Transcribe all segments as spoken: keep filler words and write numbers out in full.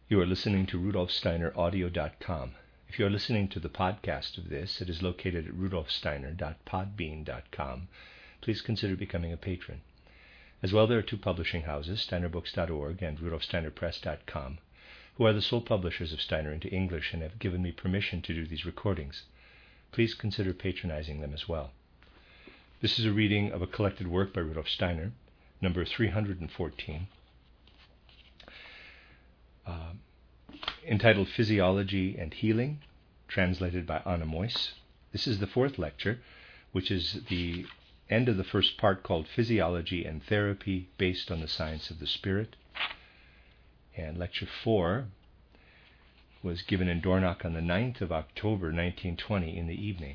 You are listening to Rudolf Steiner Audio dot com. If you are listening to the podcast of this, it is located at rudolf steiner dot podbean dot com. Please consider becoming a patron. As well, there are two publishing houses, steiner books dot org and rudolf steiner press dot com, who are the sole publishers of Steiner into English and have given me permission to do these recordings. Please consider patronizing them as well. This is a reading of a collected work by Rudolf Steiner, number three hundred fourteen, uh, entitled Physiology and Healing, translated by Anna Moyse. This is the fourth lecture, which is the end of the first part called Physiology and Therapy Based on the Science of the Spirit. And lecture four was given in Dornach on the ninth of October nineteen twenty in the evening.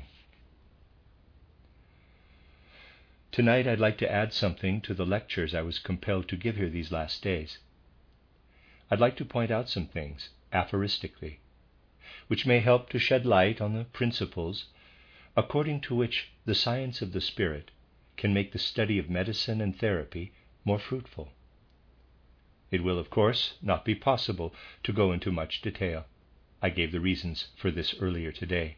Tonight I'd like to add something to the lectures I was compelled to give here these last days. I'd like to point out some things, aphoristically, which may help to shed light on the principles according to which the science of the spirit can make the study of medicine and therapy more fruitful. It will, of course, not be possible to go into much detail. I gave the reasons for this earlier today.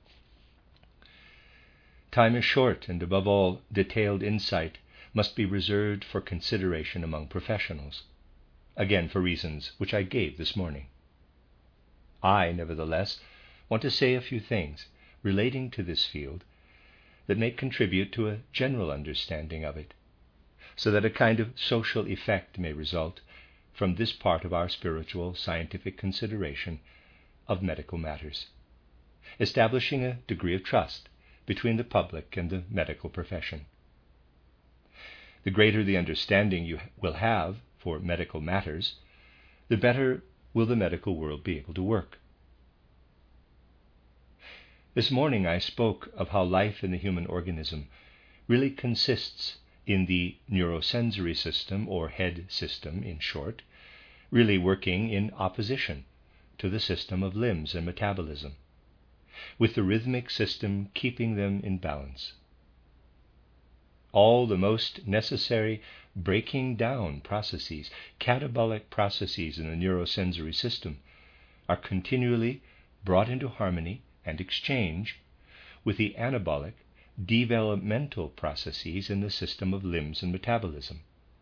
Time is short, and above all, detailed insight must be reserved for consideration among professionals, again for reasons which I gave this morning. I, nevertheless, want to say a few things relating to this field that may contribute to a general understanding of it, so that a kind of social effect may result from this part of our spiritual scientific consideration of medical matters, establishing a degree of trust between the public and the medical profession. The greater the understanding you will have for medical matters, the better will the medical world be able to work. This morning I spoke of how life in the human organism really consists in the neurosensory system, or head system in short, really working in opposition to the system of limbs and metabolism, with the rhythmic system keeping them in balance. All the most necessary breaking down processes, catabolic processes in the neurosensory system, are continually brought into harmony and exchange with the anabolic, developmental processes in the system of limbs and metabolism.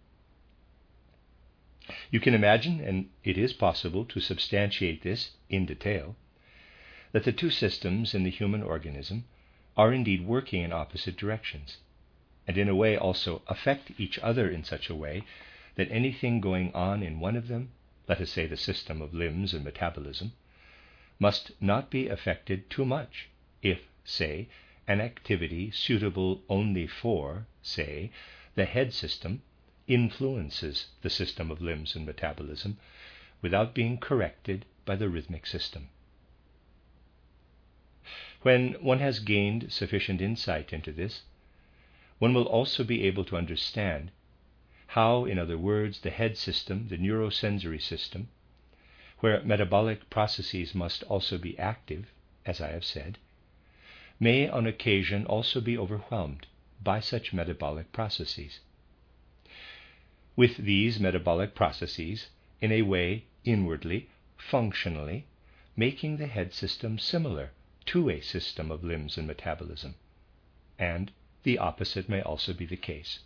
You can imagine, and it is possible to substantiate this in detail, that the two systems in the human organism are indeed working in opposite directions, and in a way also affect each other in such a way that anything going on in one of them, let us say the system of limbs and metabolism, must not be affected too much if, say, an activity suitable only for, say, the head system influences the system of limbs and metabolism without being corrected by the rhythmic system. When one has gained sufficient insight into this, one will also be able to understand how, in other words, the head system, the neurosensory system, where metabolic processes must also be active, as I have said, may on occasion also be overwhelmed by such metabolic processes. With these metabolic processes, in a way, inwardly, functionally, making the head system similar to a system of limbs and metabolism, and the opposite may also be the case.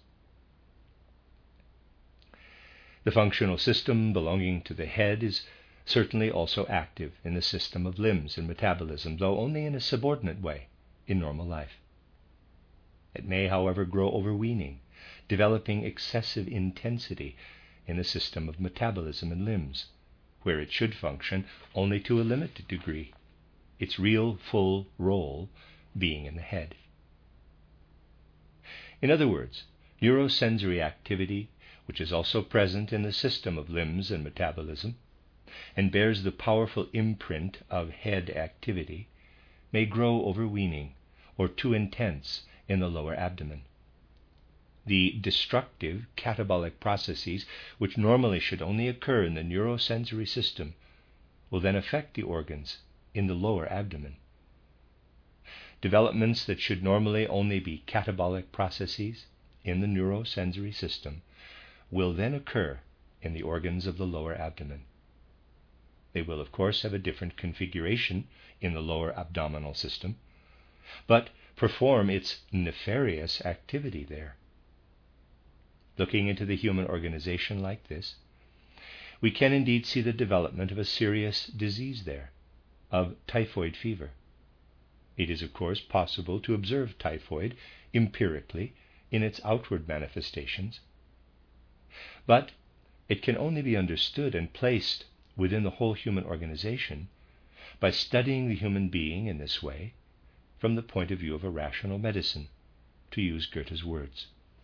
The functional system belonging to the head is certainly also active in the system of limbs and metabolism, though only in a subordinate way in normal life. It may, however, grow overweening, developing excessive intensity in the system of metabolism and limbs, where it should function only to a limited degree, its real full role being in the head. In other words, neurosensory activity, which is also present in the system of limbs and metabolism, and bears the powerful imprint of head activity, may grow overweening or too intense in the lower abdomen. The destructive catabolic processes, which normally should only occur in the neurosensory system, will then affect the organs in the lower abdomen. Developments that should normally only be catabolic processes in the neurosensory system will then occur in the organs of the lower abdomen. They will, of course, have a different configuration in the lower abdominal system, but perform its nefarious activity there. Looking into the human organization like this, we can indeed see the development of a serious disease there, of typhoid fever. It is, of course, possible to observe typhoid empirically in its outward manifestations, but it can only be understood and placed within the whole human organization by studying the human being in this way from the point of view of a rational medicine, to use Goethe's words.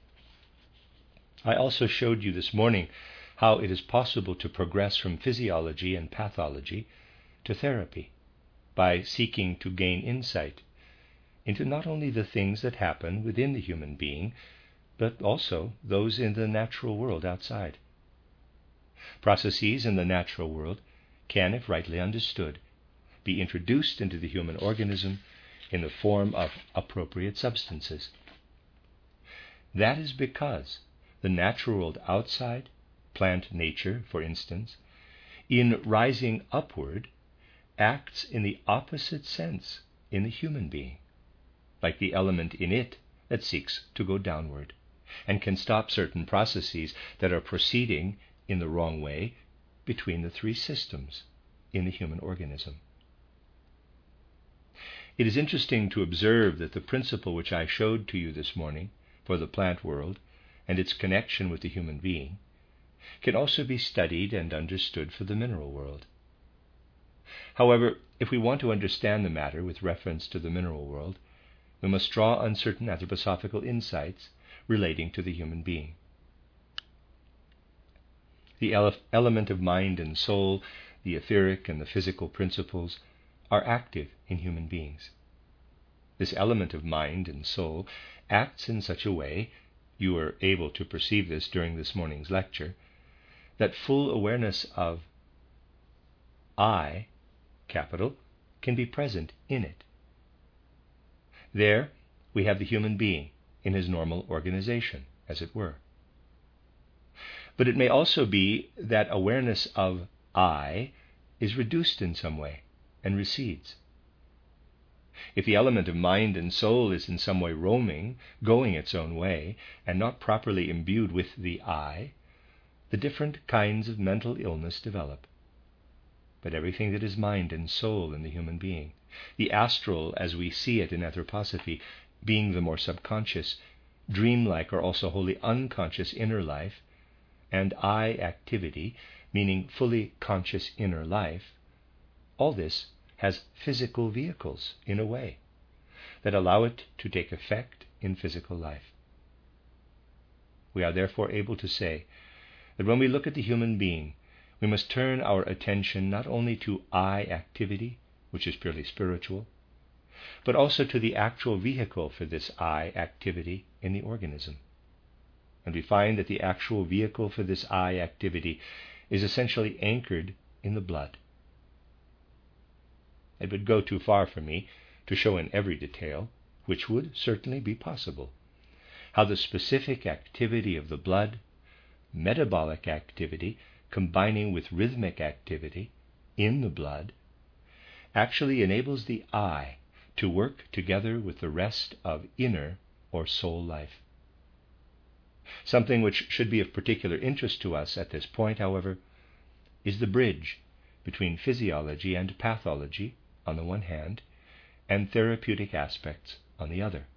I also showed you this morning how it is possible to progress from physiology and pathology to therapy by seeking to gain insight into not only the things that happen within the human being, but also those in the natural world outside. Processes in the natural world can, if rightly understood, be introduced into the human organism in the form of appropriate substances. That is because the natural world outside, plant nature, for instance, in rising upward, acts in the opposite sense in the human being, like the element in it that seeks to go downward, and can stop certain processes that are proceeding in the wrong way between the three systems in the human organism. It is interesting to observe that the principle which I showed to you this morning for the plant world and its connection with the human being can also be studied and understood for the mineral world. However, if we want to understand the matter with reference to the mineral world, we must draw on certain anthroposophical insights relating to the human being. The ele- element of mind and soul, the etheric and the physical principles, are active in human beings. This element of mind and soul acts in such a way, you were able to perceive this during this morning's lecture, that full awareness of I, capital, can be present in it. There we have the human being in his normal organization, as it were. But it may also be that awareness of I is reduced in some way and recedes. If the element of mind and soul is in some way roaming, going its own way, and not properly imbued with the I, the different kinds of mental illness develop. But everything that is mind and soul in the human being, the astral as we see it in anthroposophy, being the more subconscious, dreamlike or also wholly unconscious inner life, and I activity, meaning fully conscious inner life, all this has physical vehicles in a way that allow it to take effect in physical life. We are therefore able to say that when we look at the human being, we must turn our attention not only to I activity, which is purely spiritual, but also to the actual vehicle for this I activity in the organism. And we find that the actual vehicle for this I activity is essentially anchored in the blood. It would go too far for me to show in every detail, which would certainly be possible, how the specific activity of the blood, metabolic activity combining with rhythmic activity in the blood, actually enables the I to work together with the rest of inner or soul life. Something which should be of particular interest to us at this point, however, is the bridge between physiology and pathology on the one hand, and therapeutic aspects on the other.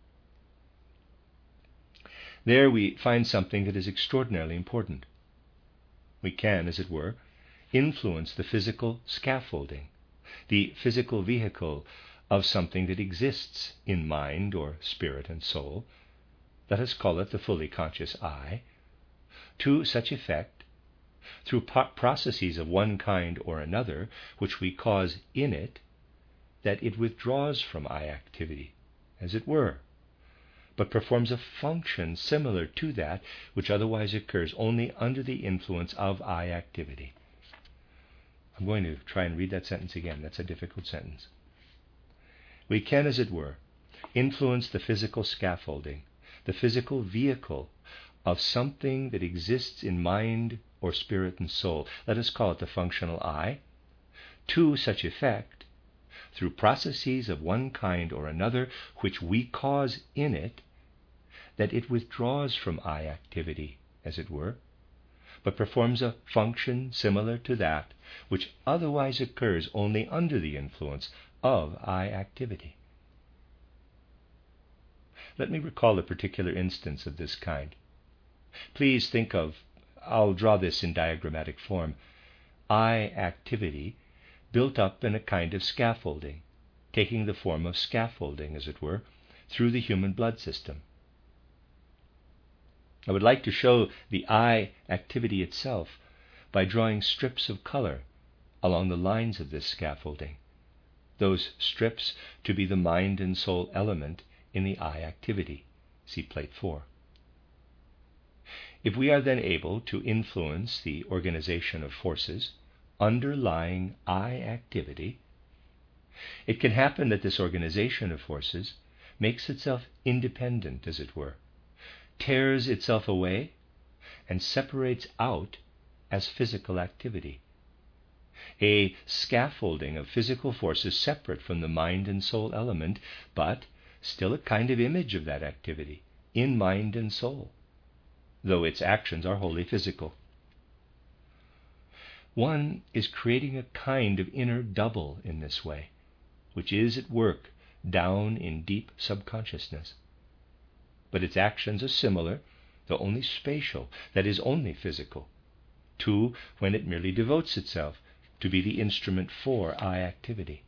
There we find something that is extraordinarily important. We can, as it were, influence the physical scaffolding, the physical vehicle of something that exists in mind or spirit and soul, let us call it the fully conscious I, to such effect, through po- processes of one kind or another, which we cause in it, that it withdraws from I activity, as it were, but performs a function similar to that which otherwise occurs only under the influence of I activity. I'm going to try and read that sentence again. That's a difficult sentence. We can, as it were, influence the physical scaffolding, the physical vehicle of something that exists in mind or spirit and soul. Let us call it the functional I, to such effect through processes of one kind or another which we cause in it, that it withdraws from I activity, as it were, but performs a function similar to that which otherwise occurs only under the influence of I activity. Let me recall a particular instance of this kind. Please think of, I'll draw this in diagrammatic form, I activity built up in a kind of scaffolding, taking the form of scaffolding, as it were, through the human blood system. I would like to show the I activity itself by drawing strips of color along the lines of this scaffolding, those strips to be the mind and soul element in the I activity. See plate four. If we are then able to influence the organization of forces underlying I activity, it can happen that this organization of forces makes itself independent, as it were, tears itself away, and separates out as physical activity. A scaffolding of physical forces separate from the mind and soul element, but still a kind of image of that activity in mind and soul, though its actions are wholly physical. One is creating a kind of inner double in this way, which is at work down in deep subconsciousness. But its actions are similar, though only spatial, that is, only physical, to when it merely devotes itself to be the instrument for I activity.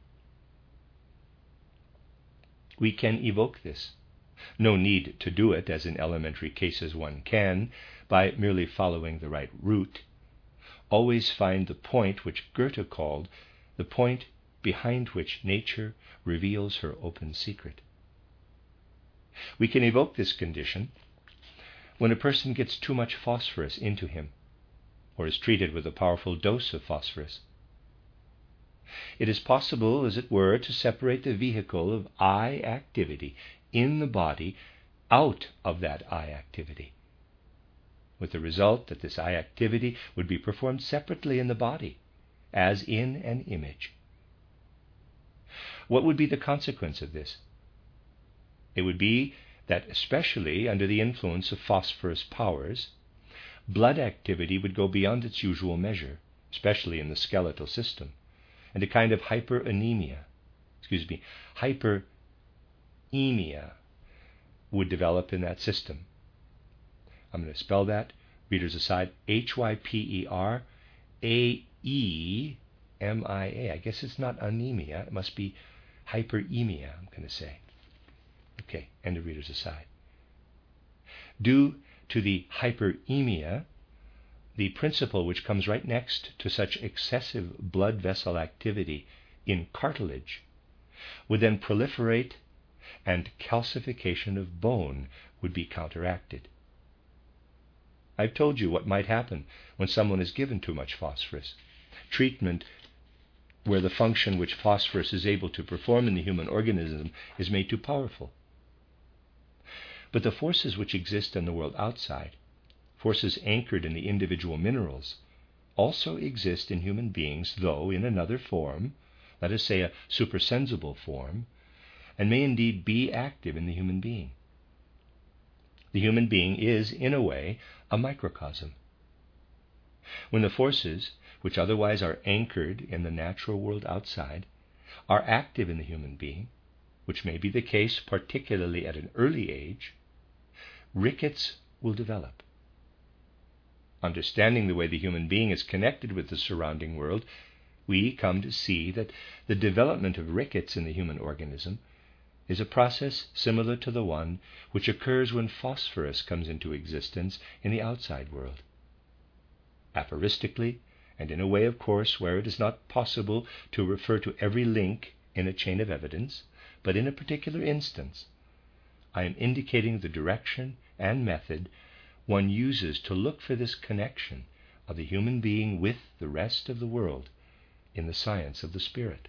We can evoke this. No need to do it, as in elementary cases one can, by merely following the right route. Always find the point which Goethe called the point behind which nature reveals her open secret. We can evoke this condition when a person gets too much phosphorus into him, or is treated with a powerful dose of phosphorus. It is possible, as it were, to separate the vehicle of I activity in the body out of that I activity, with the result that this I activity would be performed separately in the body, as in an image. What would be the consequence of this? It would be that, especially under the influence of phosphorus powers, blood activity would go beyond its usual measure, especially in the skeletal system, and a kind of hyperanemia, excuse me, hyperemia would develop in that system. I'm going to spell that, readers aside, H Y P E R A E M I A. I guess it's not anemia, it must be hyperemia, I'm going to say. Okay, end of readers aside. Due to the hyperemia, the principle which comes right next to such excessive blood vessel activity in cartilage would then proliferate, and calcification of bone would be counteracted. I've told you what might happen when someone is given too much phosphorus. Treatment where the function which phosphorus is able to perform in the human organism is made too powerful. But the forces which exist in the world outside, forces anchored in the individual minerals, also exist in human beings, though in another form, let us say a supersensible form, and may indeed be active in the human being. The human being is, in a way, a microcosm. When the forces, which otherwise are anchored in the natural world outside, are active in the human being, which may be the case particularly at an early age, rickets will develop. Understanding the way the human being is connected with the surrounding world, we come to see that the development of rickets in the human organism is a process similar to the one which occurs when phosphorus comes into existence in the outside world. Aphoristically, and in a way, of course, where it is not possible to refer to every link in a chain of evidence, but in a particular instance, I am indicating the direction and method one uses to look for this connection of the human being with the rest of the world in the science of the spirit.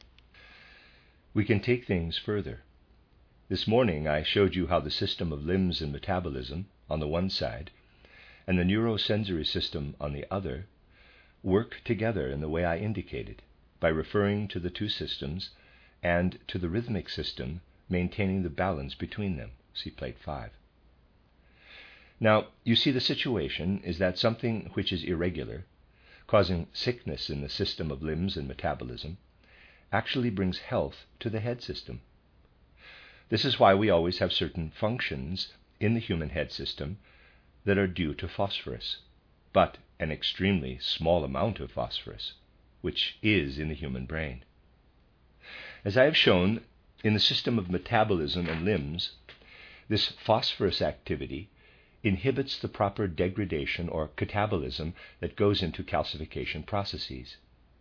We can take things further. This morning I showed you how the system of limbs and metabolism on the one side and the neurosensory system on the other work together in the way I indicated. by referring to the two systems and to the rhythmic system maintaining the balance between them. See plate five. Now, you see the situation is that something which is irregular, causing sickness in the system of limbs and metabolism, actually brings health to the head system. This is why we always have certain functions in the human head system that are due to phosphorus, but an extremely small amount of phosphorus, which is in the human brain. As I have shown, in the system of metabolism and limbs, this phosphorus activity inhibits the proper degradation or catabolism that goes into calcification processes.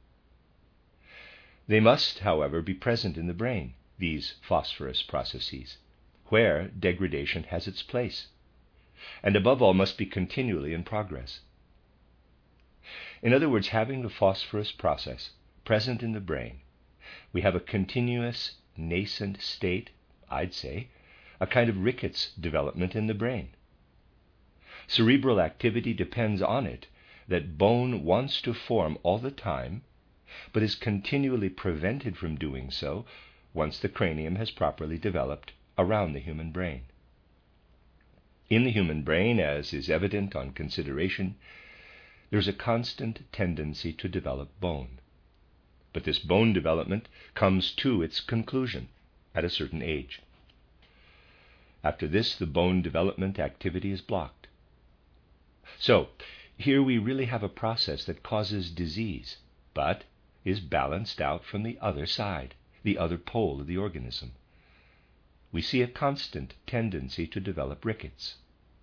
They must, however, be present in the brain, these phosphorus processes, where degradation has its place, and above all must be continually in progress. In other words, having the phosphorus process present in the brain, we have a continuous nascent state, I'd say, a kind of rickets development in the brain. Cerebral activity depends on it that bone wants to form all the time, but is continually prevented from doing so once the cranium has properly developed around the human brain. In the human brain, as is evident on consideration, there's a constant tendency to develop bone. But this bone development comes to its conclusion at a certain age. After this, the bone development activity is blocked. So, here we really have a process that causes disease, but is balanced out from the other side, the other pole of the organism. We see a constant tendency to develop rickets.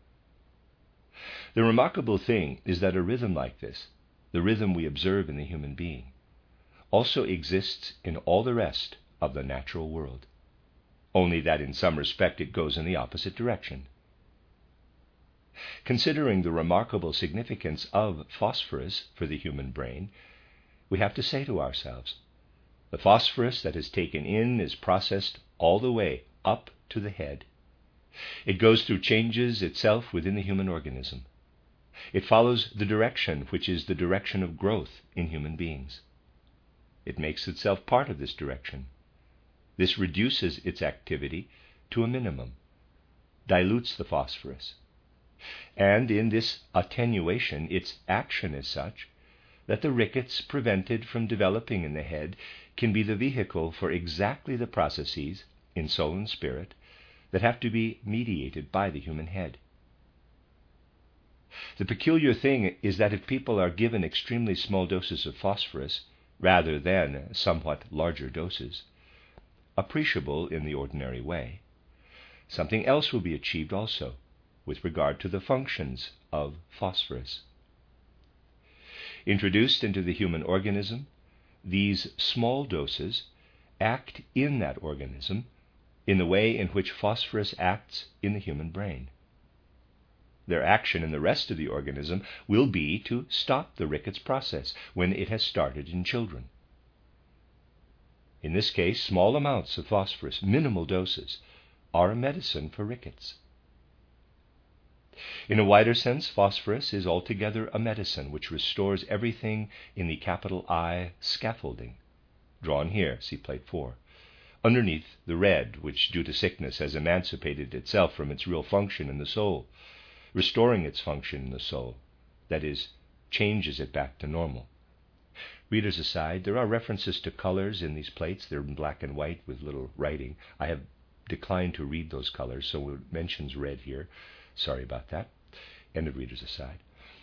The remarkable thing is that a rhythm like this, the rhythm we observe in the human being, also exists in all the rest of the natural world, only that in some respect it goes in the opposite direction. Considering the remarkable significance of phosphorus for the human brain, we have to say to ourselves, the phosphorus that is taken in is processed all the way up to the head. It goes through changes itself within the human organism. It follows the direction which is the direction of growth in human beings. It makes itself part of this direction. This reduces its activity to a minimum, dilutes the phosphorus, and in this attenuation its action is such that the rickets prevented from developing in the head can be the vehicle for exactly the processes in soul and spirit that have to be mediated by the human head. The peculiar thing is that if people are given extremely small doses of phosphorus rather than somewhat larger doses, appreciable in the ordinary way, something else will be achieved also with regard to the functions of phosphorus. Introduced into the human organism, these small doses act in that organism in the way in which phosphorus acts in the human brain. Their action in the rest of the organism will be to stop the rickets process when it has started in children. In this case, small amounts of phosphorus, minimal doses, are a medicine for rickets. In a wider sense, phosphorus is altogether a medicine which restores everything in the capital I scaffolding, drawn here, see plate four, underneath the red, which due to sickness has emancipated itself from its real function in the soul, restoring its function in the soul, that is, changes it back to normal. Readers aside, there are references to colors in these plates. They're in black and white with little writing. I have declined to read those colors, so it mentions red here. Sorry about that. End of readers aside.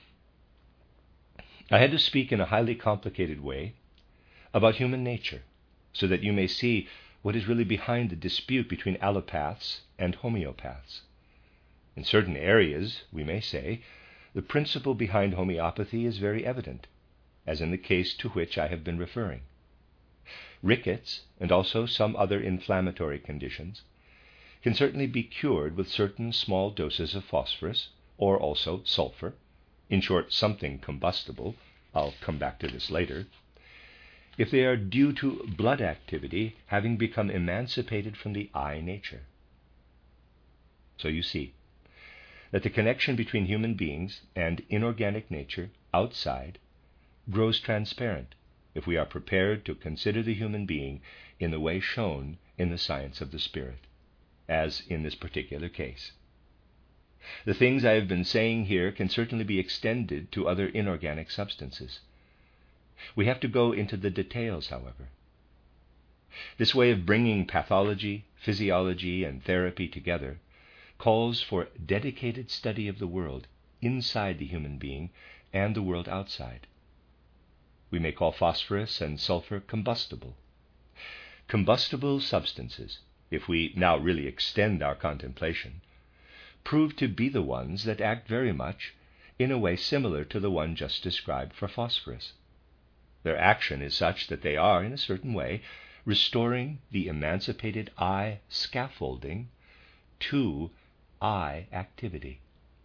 I had to speak in a highly complicated way about human nature, so that you may see what is really behind the dispute between allopaths and homeopaths. In certain areas, we may say, the principle behind homeopathy is very evident, as in the case to which I have been referring. Rickets, and also some other inflammatory conditions, can certainly be cured with certain small doses of phosphorus, or also sulfur, in short, something combustible. I'll come back to this later, if they are due to blood activity having become emancipated from the I nature. So you see that the connection between human beings and inorganic nature outside grows transparent if we are prepared to consider the human being in the way shown in the science of the Spirit, as in this particular case. The things I have been saying here can certainly be extended to other inorganic substances. We have to go into the details, however. This way of bringing pathology, physiology, and therapy together calls for dedicated study of the world inside the human being and the world outside. We may call phosphorus and sulfur combustible. Combustible substances, if we now really extend our contemplation, prove to be the ones that act very much in a way similar to the one just described for phosphorus. Their action is such that they are, in a certain way, restoring the emancipated I scaffolding to I activity.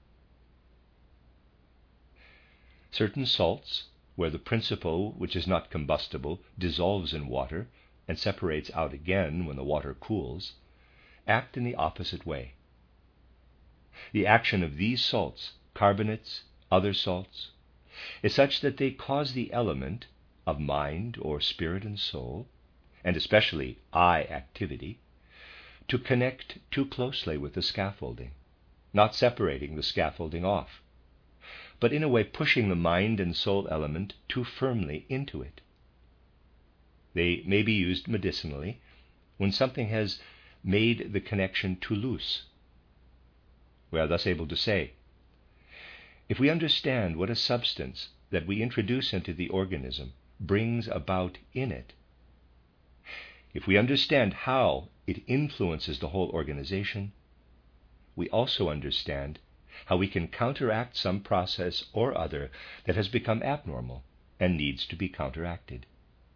Certain salts, where the principle which is not combustible dissolves in water and separates out again when the water cools, act in the opposite way. The action of these salts, carbonates, other salts, is such that they cause the element of mind or spirit and soul, and especially I activity, to connect too closely with the scaffolding, not separating the scaffolding off, but in a way pushing the mind and soul element too firmly into it. They may be used medicinally when something has made the connection too loose. We are thus able to say, if we understand what a substance that we introduce into the organism brings about in it, if we understand how it influences the whole organization, we also understand how we can counteract some process or other that has become abnormal and needs to be counteracted.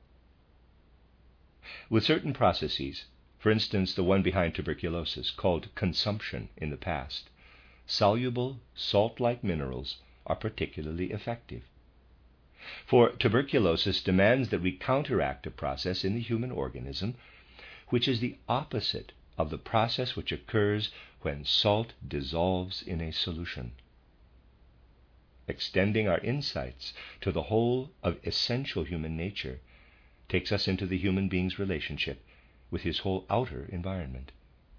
With certain processes, for instance the one behind tuberculosis, called consumption in the past, soluble salt-like minerals are particularly effective. For tuberculosis demands that we counteract a process in the human organism which is the opposite of the process which occurs when salt dissolves in a solution. Extending our insights to the whole of essential human nature takes us into the human being's relationship with his whole outer environment.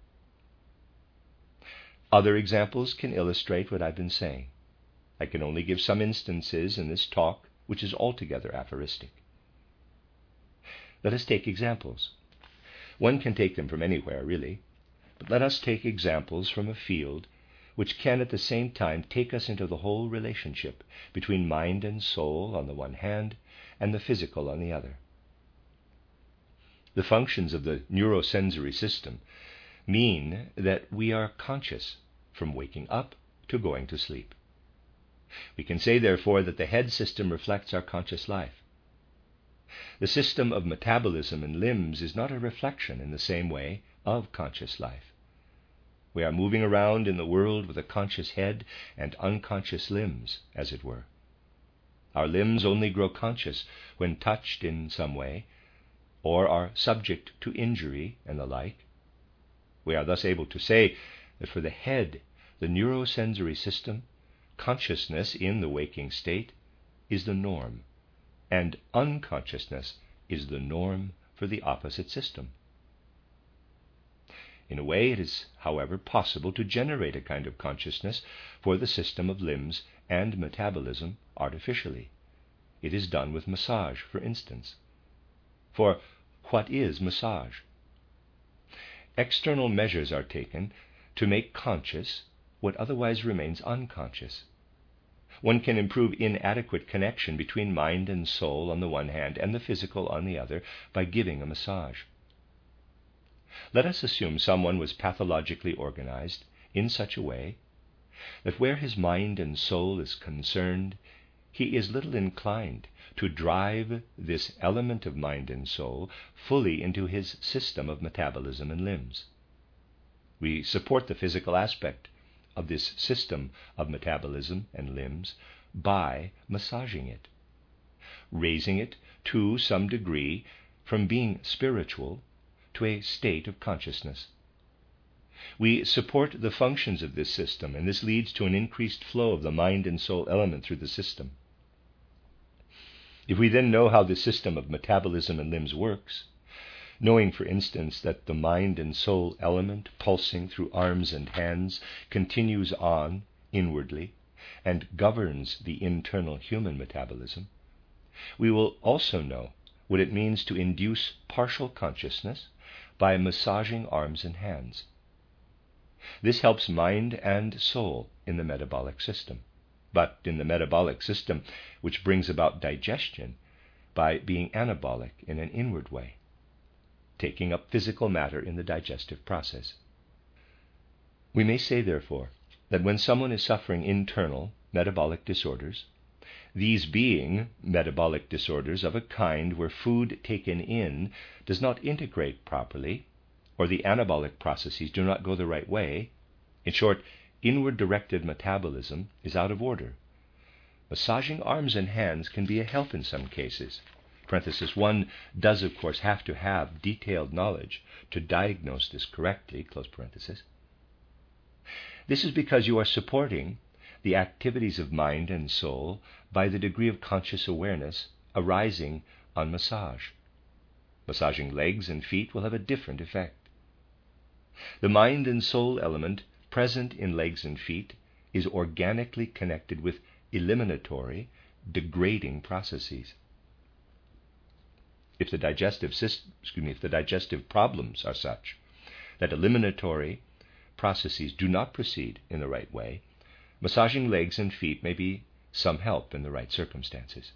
Other examples can illustrate what I've been saying. I can only give some instances in this talk which is altogether aphoristic. Let us take examples. One can take them from anywhere, really, but let us take examples from a field which can at the same time take us into the whole relationship between mind and soul on the one hand and the physical on the other. The functions of the neurosensory system mean that we are conscious from waking up to going to sleep. We can say, therefore, that the head system reflects our conscious life. The system of metabolism and limbs is not a reflection in the same way of conscious life. We are moving around in the world with a conscious head and unconscious limbs, as it were. Our limbs only grow conscious when touched in some way, or are subject to injury and the like. We are thus able to say that for the head, the neurosensory system, consciousness in the waking state is the norm, and unconsciousness is the norm for the opposite system. In a way, it is, however, possible to generate a kind of consciousness for the system of limbs and metabolism artificially. It is done with massage, for instance. For what is massage? External measures are taken to make conscious what otherwise remains unconscious. One can improve inadequate connection between mind and soul on the one hand and the physical on the other by giving a massage. Let us assume someone was pathologically organized in such a way that where his mind and soul is concerned, he is little inclined to drive this element of mind and soul fully into his system of metabolism and limbs. We support the physical aspect of this system of metabolism and limbs by massaging it, raising it to some degree from being spiritual to a state of consciousness. We support the functions of this system, and this leads to an increased flow of the mind and soul element through the system. If we then know how the system of metabolism in limbs works, knowing, for instance, that the mind and soul element pulsing through arms and hands continues on inwardly and governs the internal human metabolism, we will also know what it means to induce partial consciousness by massaging arms and hands. This helps mind and soul in the metabolic system, but in the metabolic system which brings about digestion by being anabolic in an inward way, taking up physical matter in the digestive process. We may say, therefore, that when someone is suffering internal metabolic disorders, these being metabolic disorders of a kind where food taken in does not integrate properly, or the anabolic processes do not go the right way, in short, inward-directed metabolism is out of order, massaging arms and hands can be a help in some cases. Parenthesis, one does, of course, have to have detailed knowledge to diagnose this correctly, close parenthesis. This is because you are supporting the activities of mind and soul by the degree of conscious awareness arising on massage. Massaging legs and feet will have a different effect. The mind and soul element present in legs and feet is organically connected with eliminatory, degrading processes. If the digestive system, excuse me, if the digestive problems are such that eliminatory processes do not proceed in the right way, massaging legs and feet may be some help in the right circumstances.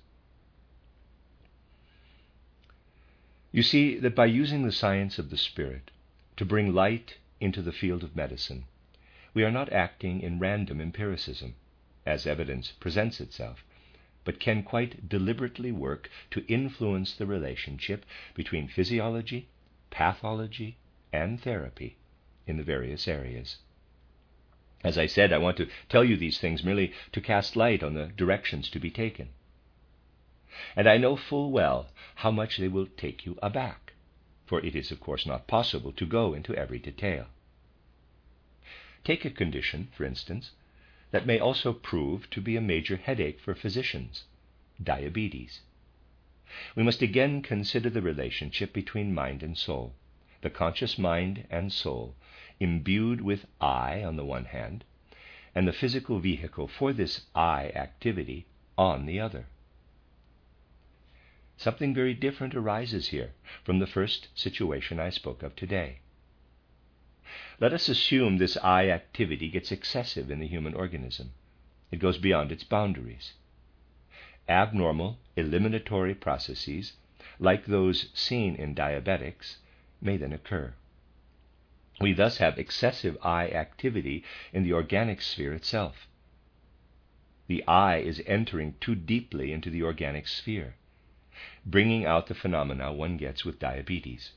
You see that by using the science of the spirit to bring light into the field of medicine, we are not acting in random empiricism, as evidence presents itself, but can quite deliberately work to influence the relationship between physiology, pathology, and therapy in the various areas. As I said, I want to tell you these things merely to cast light on the directions to be taken. And I know full well how much they will take you aback, for it is, of course, not possible to go into every detail. Take a condition, for instance, that may also prove to be a major headache for physicians, diabetes. We must again consider the relationship between mind and soul, the conscious mind and soul, imbued with I on the one hand, and the physical vehicle for this I activity on the other. Something very different arises here from the first situation I spoke of today. Let us assume this I activity gets excessive in the human organism. It goes beyond its boundaries. Abnormal eliminatory processes, like those seen in diabetics, may then occur. We thus have excessive I activity in the organic sphere itself. The I is entering too deeply into the organic sphere, bringing out the phenomena one gets with diabetes.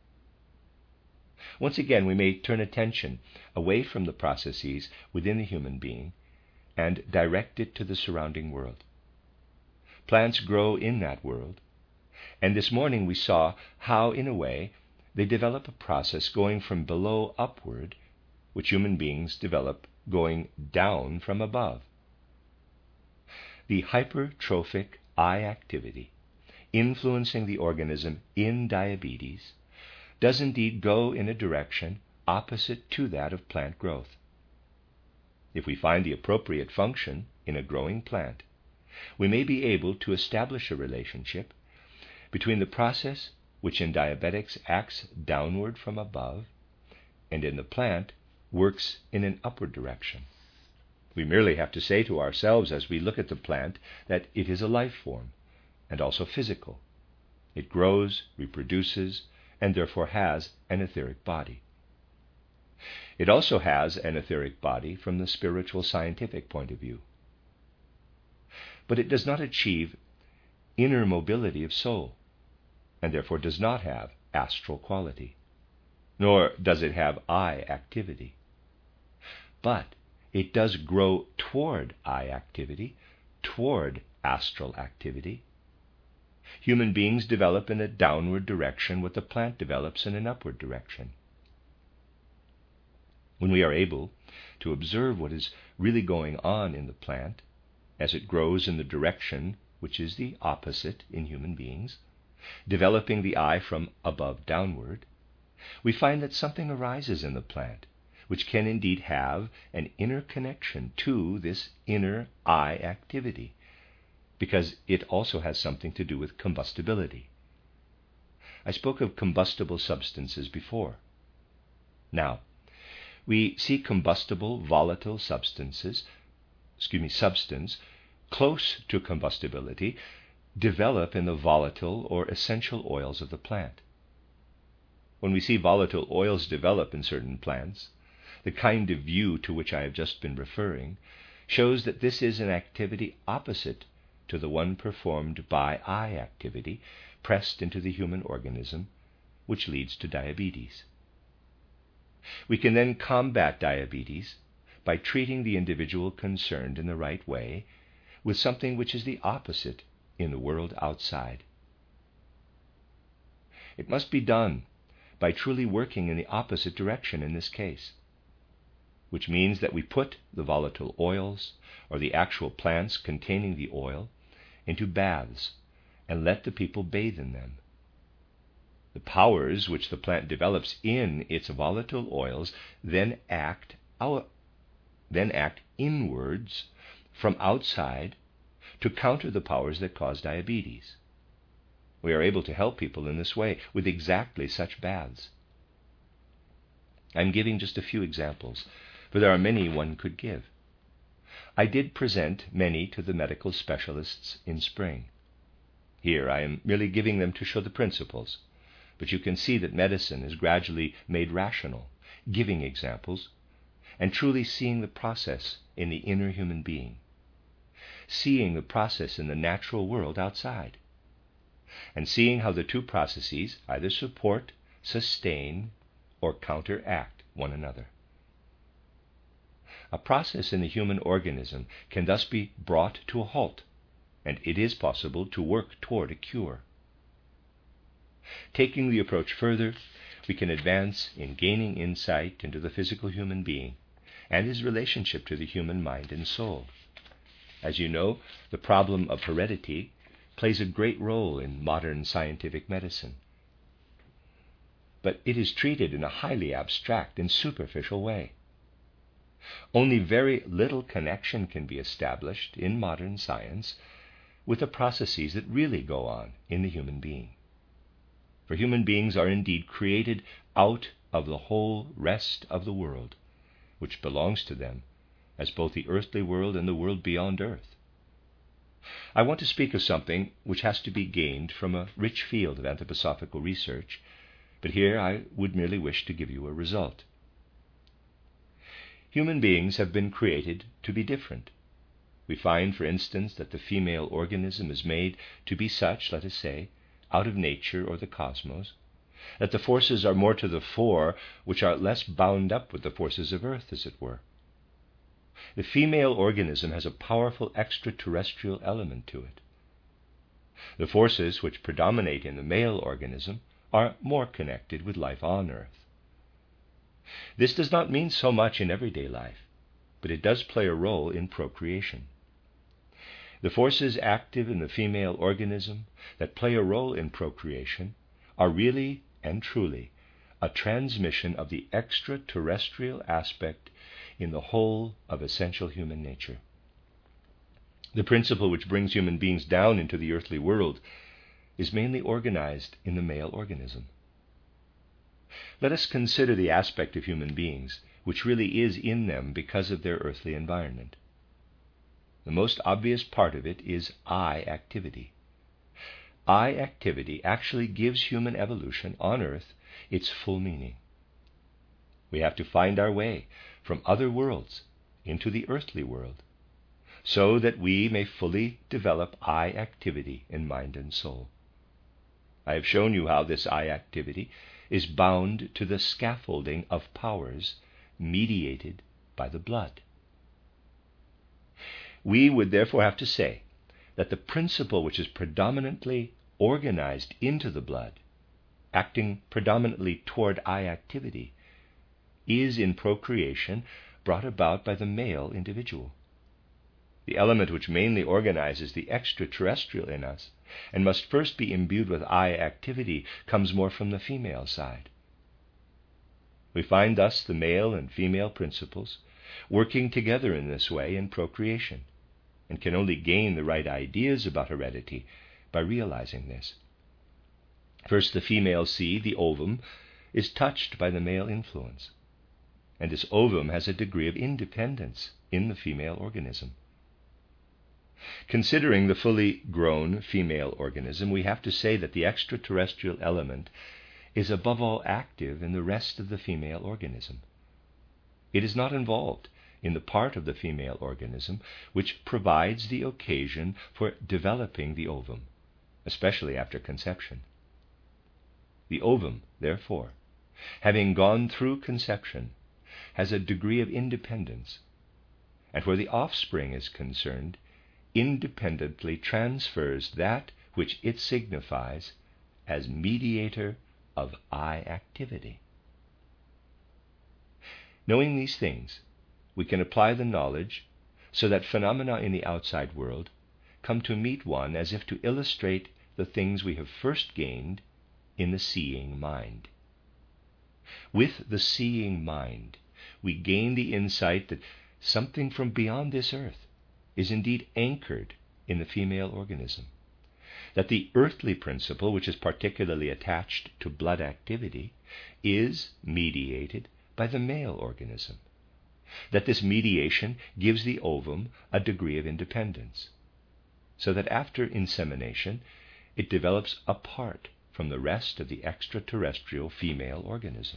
Once again, we may turn attention away from the processes within the human being and direct it to the surrounding world. Plants grow in that world, and this morning we saw how, in a way, they develop a process going from below upward, which human beings develop going down from above. The hypertrophic I activity influencing the organism in diabetes does indeed go in a direction opposite to that of plant growth. If we find the appropriate function in a growing plant, we may be able to establish a relationship between the process which in diabetics acts downward from above and in the plant works in an upward direction. We merely have to say to ourselves as we look at the plant that it is a life form and also physical. It grows, reproduces, and therefore has an etheric body. It also has an etheric body from the spiritual scientific point of view. But it does not achieve inner mobility of soul, and therefore does not have astral quality, nor does it have I activity. But it does grow toward I activity, toward astral activity. Human beings develop in a downward direction what the plant develops in an upward direction. When we are able to observe what is really going on in the plant as it grows in the direction which is the opposite in human beings, developing the I from above downward, we find that something arises in the plant which can indeed have an inner connection to this inner I activity, because it also has something to do with combustibility. I spoke of combustible substances before. Now, we see combustible volatile substances, excuse me, substance close to combustibility develop in the volatile or essential oils of the plant. When we see volatile oils develop in certain plants, the kind of view to which I have just been referring shows that this is an activity opposite to the one performed by I activity pressed into the human organism, which leads to diabetes. We can then combat diabetes by treating the individual concerned in the right way with something which is the opposite in the world outside. It must be done by truly working in the opposite direction in this case, which means that we put the volatile oils, or the actual plants containing the oil, into baths and let the people bathe in them. The powers which the plant develops in its volatile oils then act out, then act inwards from outside to counter the powers that cause diabetes. We are able to help people in this way with exactly such baths. I'm giving just a few examples, for there are many one could give. I did present many to the medical specialists in spring. Here I am merely giving them to show the principles, but you can see that medicine is gradually made rational, giving examples, and truly seeing the process in the inner human being, seeing the process in the natural world outside, and seeing how the two processes either support, sustain, or counteract one another. A process in the human organism can thus be brought to a halt, and it is possible to work toward a cure. Taking the approach further, we can advance in gaining insight into the physical human being and his relationship to the human mind and soul. As you know, the problem of heredity plays a great role in modern scientific medicine, but it is treated in a highly abstract and superficial way. Only very little connection can be established in modern science with the processes that really go on in the human being. For human beings are indeed created out of the whole rest of the world, which belongs to them as both the earthly world and the world beyond earth. I want to speak of something which has to be gained from a rich field of anthroposophical research, but here I would merely wish to give you a result. Human beings have been created to be different. We find, for instance, that the female organism is made to be such, let us say, out of nature or the cosmos, that the forces are more to the fore which are less bound up with the forces of earth, as it were. The female organism has a powerful extraterrestrial element to it. The forces which predominate in the male organism are more connected with life on earth. This does not mean so much in everyday life, but it does play a role in procreation. The forces active in the female organism that play a role in procreation are really and truly a transmission of the extraterrestrial aspect in the whole of essential human nature. The principle which brings human beings down into the earthly world is mainly organized in the male organism. Let us consider the aspect of human beings which really is in them because of their earthly environment. The most obvious part of it is I activity. I activity actually gives human evolution on earth its full meaning. We have to find our way from other worlds into the earthly world, so that we may fully develop I activity in mind and soul. I have shown you how this I activity is bound to the scaffolding of powers mediated by the blood. We would therefore have to say that the principle which is predominantly organized into the blood, acting predominantly toward I activity, is in procreation brought about by the male individual. the element which mainly organizes the extraterrestrial in us, and must first be imbued with I activity, comes more from the female side. We find thus the male and female principles working together in this way in procreation, and can only gain the right ideas about heredity by realizing this. First, the female seed, the ovum, is touched by the male influence, and this ovum has a degree of independence in the female organism. Considering the fully grown female organism, we have to say that the extraterrestrial element is above all active in the rest of the female organism. It is not involved in the part of the female organism which provides the occasion for developing the ovum, especially after conception. The ovum, therefore, having gone through conception, has a degree of independence, and where the offspring is concerned, independently transfers that which it signifies as mediator of I activity. Knowing these things, we can apply the knowledge so that phenomena in the outside world come to meet one as if to illustrate the things we have first gained in the seeing mind. With the seeing mind, we gain the insight that something from beyond this earth is indeed anchored in the female organism, that the earthly principle, which is particularly attached to blood activity, is mediated by the male organism, that this mediation gives the ovum a degree of independence, so that after insemination it develops apart from the rest of the extraterrestrial female organism.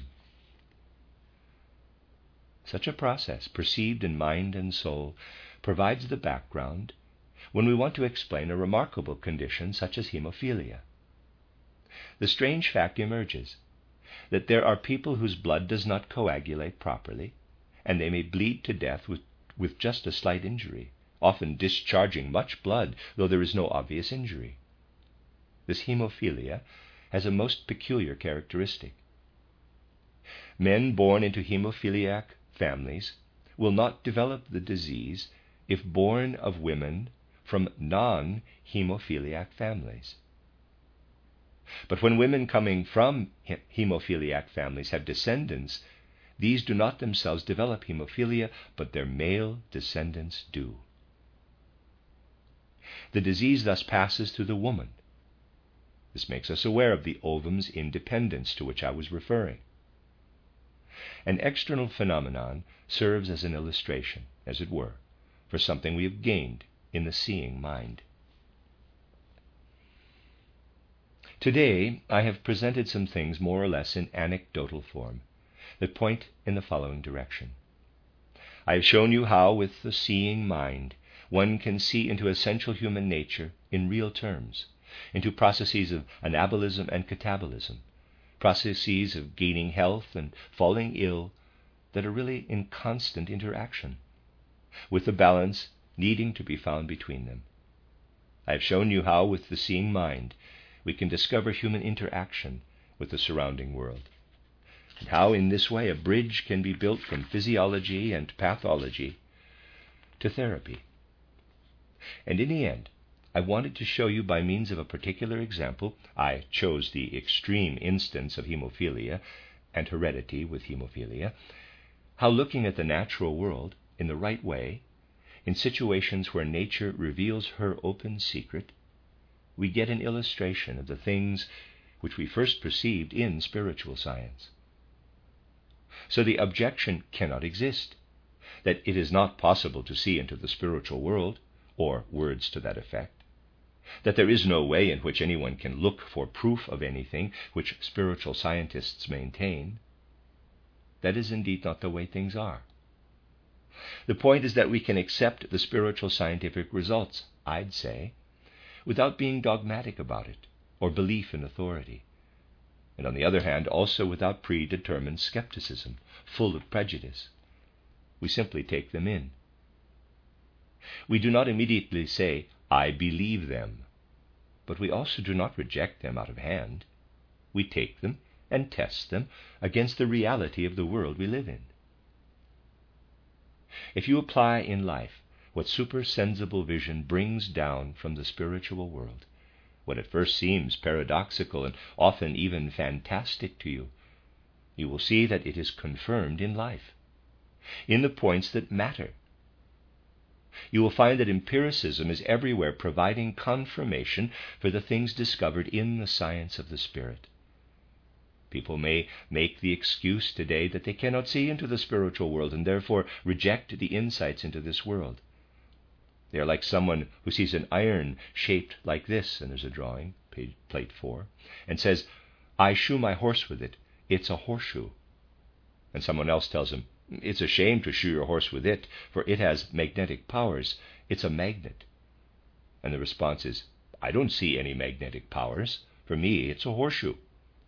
Such a process, perceived in mind and soul, provides the background when we want to explain a remarkable condition such as hemophilia. The strange fact emerges that there are people whose blood does not coagulate properly, and they may bleed to death with, with just a slight injury, often discharging much blood, though there is no obvious injury. This hemophilia has a most peculiar characteristic. Men born into hemophiliac families will not develop the disease if born of women from non-hemophiliac families. But when women coming from hemophiliac families have descendants, these do not themselves develop hemophilia, but their male descendants do. The disease thus passes through the woman. This makes us aware of the ovum's independence to which I was referring. An external phenomenon serves as an illustration, as it were, for something we have gained in the seeing mind. Today, I have presented some things more or less in anecdotal form that point in the following direction. I have shown you how, with the seeing mind, one can see into essential human nature in real terms, into processes of anabolism and catabolism, processes of gaining health and falling ill that are really in constant interaction, with the balance needing to be found between them. I have shown you how, with the seeing mind, we can discover human interaction with the surrounding world, and how in this way a bridge can be built from physiology and pathology to therapy. And in the end, I wanted to show you by means of a particular example, I chose the extreme instance of hemophilia and heredity with hemophilia, how looking at the natural world in the right way, in situations where nature reveals her open secret, we get an illustration of the things which we first perceived in spiritual science. So the objection cannot exist that it is not possible to see into the spiritual world, or words to that effect, that there is no way in which anyone can look for proof of anything which spiritual scientists maintain. That is indeed not the way things are. The point is that we can accept the spiritual scientific results, I'd say, without being dogmatic about it, or belief in authority, and on the other hand also without predetermined skepticism, full of prejudice. We simply take them in. We do not immediately say, I believe them, but we also do not reject them out of hand. We take them and test them against the reality of the world we live in. If you apply in life what supersensible vision brings down from the spiritual world, what at first seems paradoxical and often even fantastic to you, you will see that it is confirmed in life, in the points that matter. You will find that empiricism is everywhere providing confirmation for the things discovered in the science of the Spirit. People may make the excuse today that they cannot see into the spiritual world and therefore reject the insights into this world. They are like someone who sees an iron shaped like this, and there's a drawing, page, plate four, and says, "I shoe my horse with it. It's a horseshoe." And someone else tells him, "It's a shame to shoe your horse with it, for it has magnetic powers. It's a magnet." And the response is, "I don't see any magnetic powers. For me, it's a horseshoe."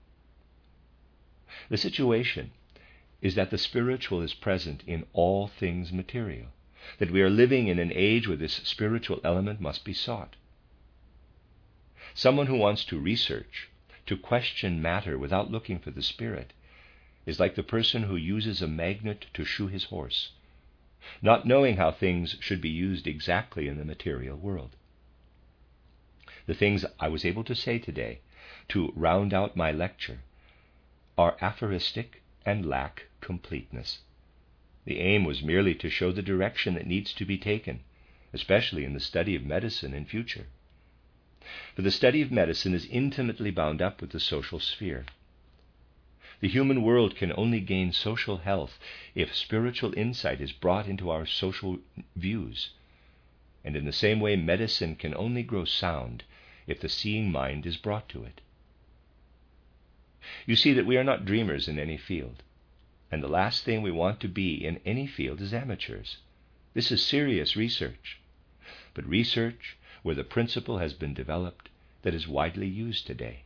The situation is that the spiritual is present in all things material, that we are living in an age where this spiritual element must be sought. Someone who wants to research, to question matter without looking for the Spirit, is like the person who uses a magnet to shoe his horse, not knowing how things should be used exactly in the material world. The things I was able to say today, to round out my lecture, are aphoristic and lack completeness. The aim was merely to show the direction that needs to be taken, especially in the study of medicine in future. For the study of medicine is intimately bound up with the social sphere. The human world can only gain social health if spiritual insight is brought into our social views. And in the same way, medicine can only grow sound if the seeing mind is brought to it. You see that we are not dreamers in any field, and the last thing we want to be in any field is amateurs. This is serious research, but research where the principle has been developed that is widely used today.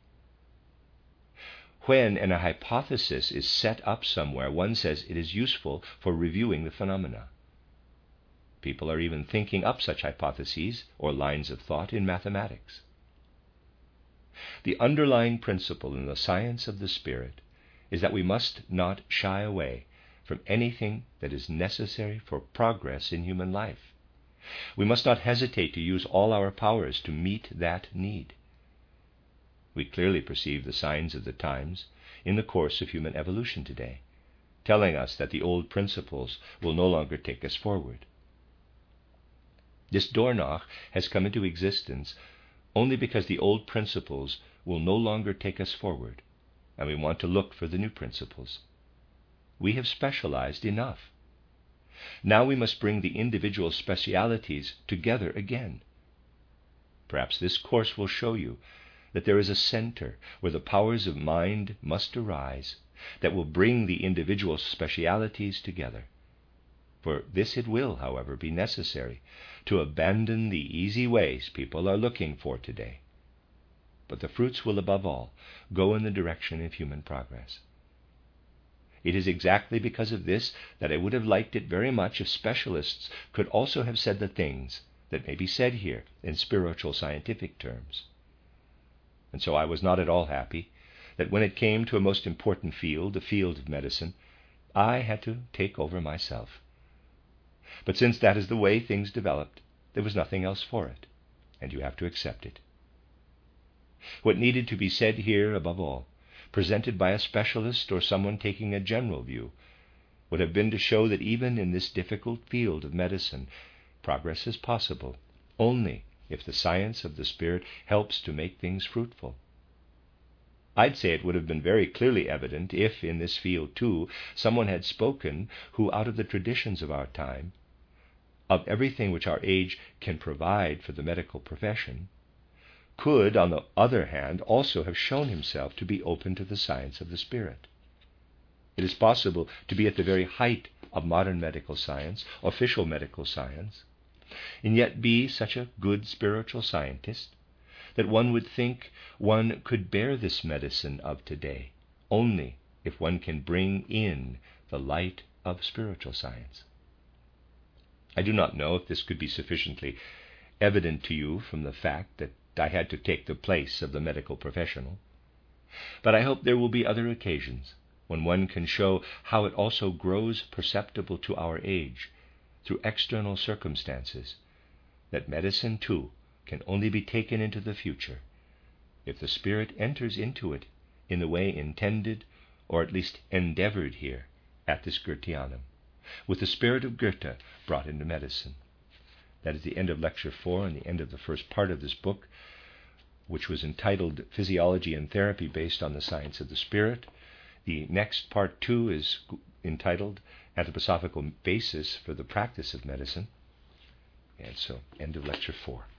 When an hypothesis is set up somewhere, one says it is useful for reviewing the phenomena. People are even thinking up such hypotheses or lines of thought in mathematics. The underlying principle in the science of the Spirit is that we must not shy away from anything that is necessary for progress in human life. We must not hesitate to use all our powers to meet that need. We clearly perceive the signs of the times in the course of human evolution today, telling us that the old principles will no longer take us forward. This doorknock has come into existence only because the old principles will no longer take us forward, and we want to look for the new principles. We have specialized enough. Now we must bring the individual specialities together again. Perhaps this course will show you that there is a center where the powers of mind must arise that will bring the individual specialities together. For this it will, however, be necessary to abandon the easy ways people are looking for today. But the fruits will, above all, go in the direction of human progress. It is exactly because of this that I would have liked it very much if specialists could also have said the things that may be said here in spiritual scientific terms. And so I was not at all happy that when it came to a most important field, the field of medicine, I had to take over myself. But since that is the way things developed, there was nothing else for it, and you have to accept it. What needed to be said here, above all, presented by a specialist or someone taking a general view, would have been to show that even in this difficult field of medicine, progress is possible only if the science of the Spirit helps to make things fruitful. I'd say it would have been very clearly evident if, in this field too, someone had spoken who, out of the traditions of our time, of everything which our age can provide for the medical profession, could, on the other hand, also have shown himself to be open to the science of the Spirit. It is possible to be at the very height of modern medical science, official medical science, and yet be such a good spiritual scientist that one would think one could bear this medicine of today only if one can bring in the light of spiritual science. I do not know if this could be sufficiently evident to you from the fact that I had to take the place of the medical professional, but I hope there will be other occasions when one can show how it also grows perceptible to our age through external circumstances, that medicine too can only be taken into the future if the Spirit enters into it in the way intended, or at least endeavored here at this Goetheanum, with the spirit of Goethe brought into medicine. That is the end of Lecture four and the end of the first part of this book, which was entitled Physiology and Therapy Based on the Science of the Spirit. The next part two is entitled Anthroposophical Basis for the Practice of Medicine. And so, end of Lecture four.